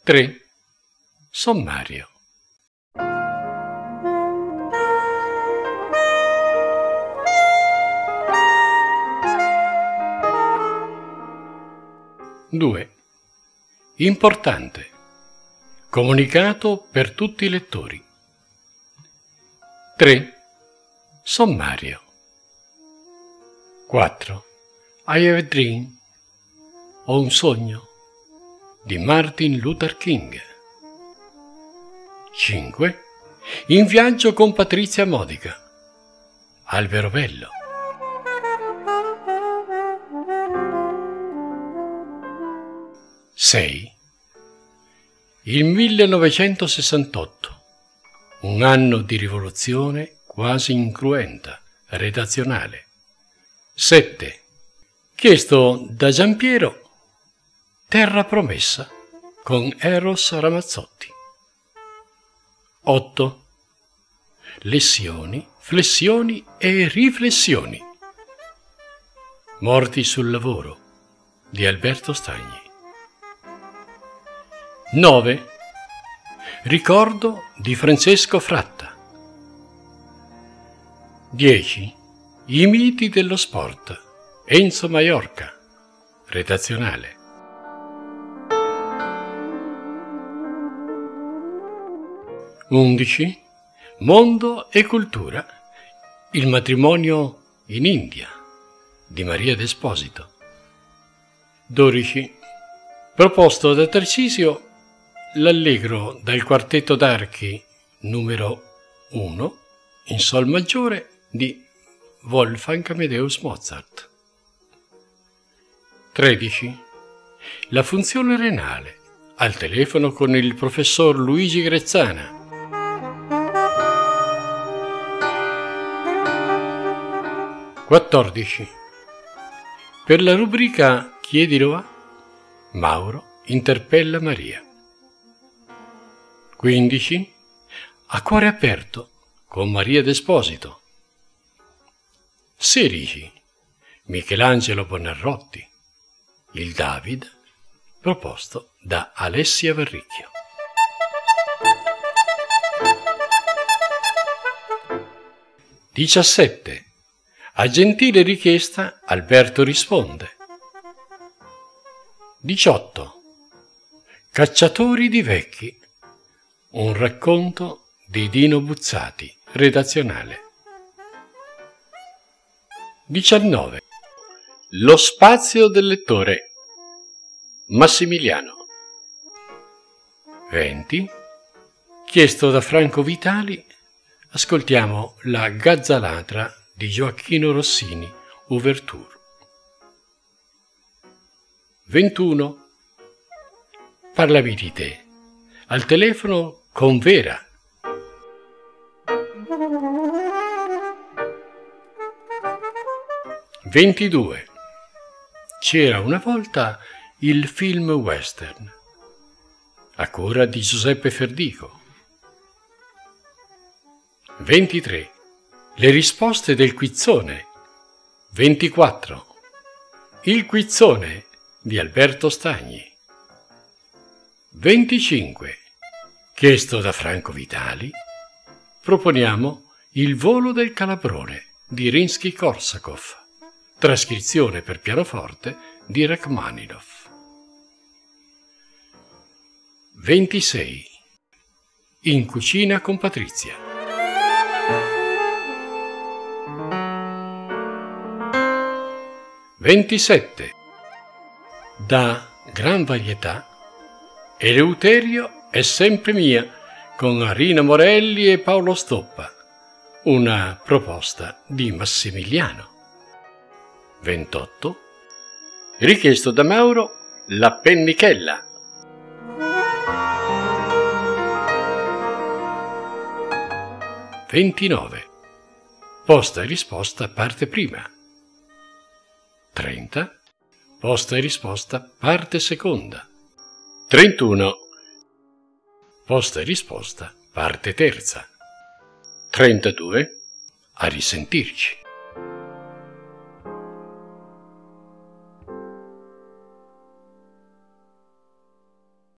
3. Sommario. Due. Importante. Comunicato per tutti i lettori. 3. Sommario. 4. I have a dream. Ho un sogno di Martin Luther King. 5. In viaggio con Patrizia Modica. Alberobello. 6. Il 1968, un anno di rivoluzione quasi incruenta, redazionale. 7. Chiesto da Giampiero, Terra promessa, con Eros Ramazzotti. 8. Lessioni, flessioni e riflessioni. Morti sul lavoro, di Alberto Stagni. 9. Ricordo di Francesco Fratta. 10. I miti dello sport. Enzo Maiorca, redazionale. 11. Mondo e cultura. Il matrimonio in India, di Maria D'Esposito. 12. Proposto da Tarcisio l'Allegro dal quartetto d'archi numero 1 in sol maggiore di Wolfgang Amadeus Mozart. 13. La funzione renale, al telefono con il professor Luigi Grezzana. 14. Per la rubrica Chiedilo a, Mauro interpella Maria. 15. A cuore aperto con Maria D'Esposito. 16. Michelangelo Buonarroti. Il David, proposto da Alessia Varricchio. 17. A gentile richiesta Alberto risponde. 18. Cacciatori di vecchi. Un racconto di Dino Buzzati, redazionale. 19. Lo spazio del lettore. Massimiliano. 20. Chiesto da Franco Vitali, ascoltiamo La Gazzalatra di Gioacchino Rossini, Ouverture. 21. Parlavi di te. Al telefono con Vera. 22. C'era una volta il film western, a cura di Giuseppe Ferdico. 23. Le risposte del quizzone. 24. Il quizzone di Alberto Stagni. 25. Chiesto da Franco Vitali, proponiamo Il volo del calabrone di Rimsky-Korsakov, trascrizione per pianoforte di Rachmaninoff. 26. In cucina con Patrizia. 27. Da gran varietà, Eleuterio è sempre mia, con Rina Morelli e Paolo Stoppa, una proposta di Massimiliano. 28. Richiesto da Mauro La pennichella. 29. Posta e risposta parte prima. 30. Posta e risposta parte seconda. 31. Posta e risposta parte terza. 32. A risentirci.